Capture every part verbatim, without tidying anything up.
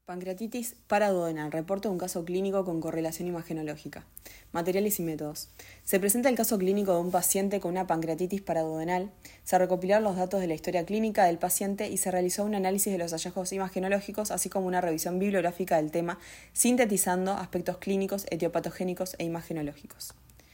Pancreatitis paraduodenal. Reporte de un caso clínico con correlación imagenológica. Materiales y métodos. Se presenta el caso clínico de un paciente con una pancreatitis paraduodenal. Se recopilaron los datos de la historia clínica del paciente y se realizó un análisis de los hallazgos imagenológicos, así como una revisión bibliográfica del tema, sintetizando aspectos clínicos, etiopatogénicos e imagenológicos.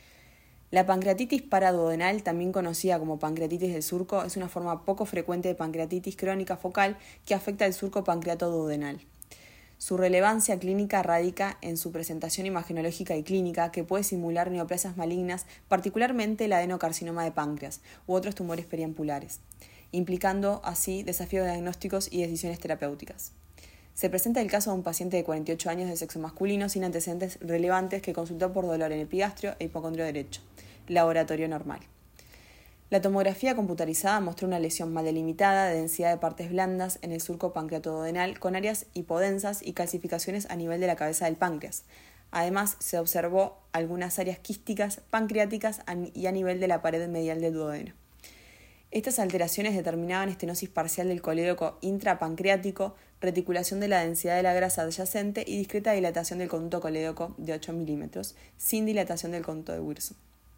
La pancreatitis paraduodenal, también conocida como pancreatitis del surco, es una forma poco frecuente de pancreatitis crónica focal que afecta el surco pancreatoduodenal. Su relevancia clínica radica en su presentación imagenológica y clínica, que puede simular neoplasias malignas, particularmente el adenocarcinoma de páncreas u otros tumores periampulares, implicando así desafíos diagnósticos y decisiones terapéuticas. Se presenta el caso de un paciente de cuarenta y ocho años de sexo masculino sin antecedentes relevantes que consultó por dolor en epigastrio e hipocondrio derecho. Laboratorio normal. La tomografía computarizada mostró una lesión mal delimitada de densidad de partes blandas en el surco pancreatoduodenal con áreas hipodensas y calcificaciones a nivel de la cabeza del páncreas. Además, se observó algunas áreas quísticas pancreáticas y a nivel de la pared medial del duodeno. Estas alteraciones determinaban estenosis parcial del colédoco intrapancreático, reticulación de la densidad de la grasa adyacente y discreta dilatación del conducto colédoco de ocho milímetros, sin dilatación del conducto de Wilson.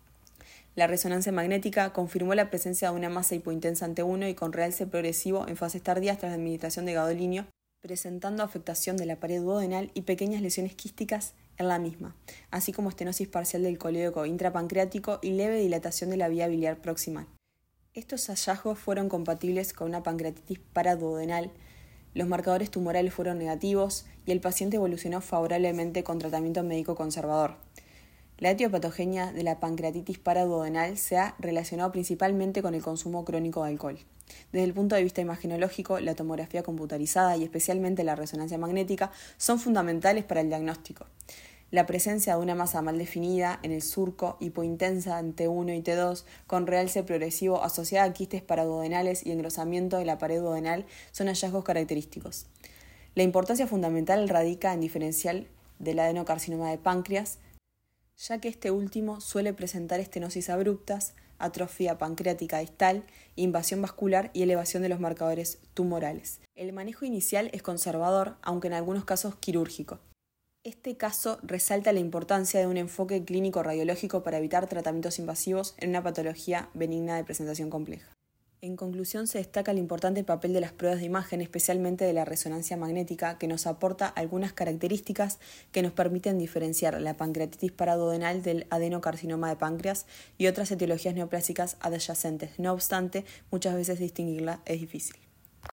La resonancia magnética confirmó la presencia de una masa hipointensa ante uno y con realce progresivo en fases tardías tras la administración de gadolinio, presentando afectación de la pared duodenal y pequeñas lesiones quísticas en la misma, así como estenosis parcial del colédoco intrapancreático y leve dilatación de la vía biliar proximal. Estos hallazgos fueron compatibles con una pancreatitis paraduodenal, los marcadores tumorales fueron negativos y el paciente evolucionó favorablemente con tratamiento médico conservador. La etiopatogenia de la pancreatitis paraduodenal se ha relacionado principalmente con el consumo crónico de alcohol. Desde el punto de vista imagenológico, la tomografía computarizada y especialmente la resonancia magnética son fundamentales para el diagnóstico. La presencia de una masa mal definida en el surco hipointensa en T uno y T dos con realce progresivo asociada a quistes paraduodenales y engrosamiento de la pared duodenal son hallazgos característicos. La importancia fundamental radica en diferencial del adenocarcinoma de páncreas, ya que este último suele presentar estenosis abruptas, atrofia pancreática distal, invasión vascular y elevación de los marcadores tumorales. El manejo inicial es conservador, aunque en algunos casos quirúrgico. Este caso resalta la importancia de un enfoque clínico radiológico para evitar tratamientos invasivos en una patología benigna de presentación compleja. En conclusión, se destaca el importante papel de las pruebas de imagen, especialmente de la resonancia magnética, que nos aporta algunas características que nos permiten diferenciar la pancreatitis paraduodenal del adenocarcinoma de páncreas y otras etiologías neoplásicas adyacentes. No obstante, muchas veces distinguirla es difícil.